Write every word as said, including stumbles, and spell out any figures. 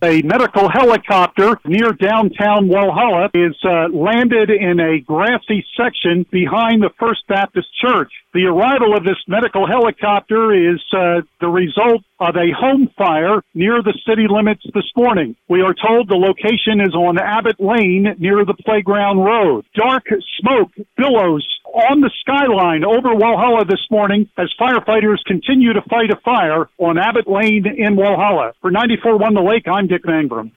A medical helicopter near downtown Walhalla is uh, landed in a grassy section behind the First Baptist Church. The arrival of this medical helicopter is uh, the result of a home fire near the city limits this morning. We are told the location is on Abbott Lane near the Playground Road. Dark smoke billows on the skyline over Walhalla this morning as firefighters continue to fight a fire on Abbott Lane in Walhalla. For ninety-four point one The Lake, I'm Dick Mangrum.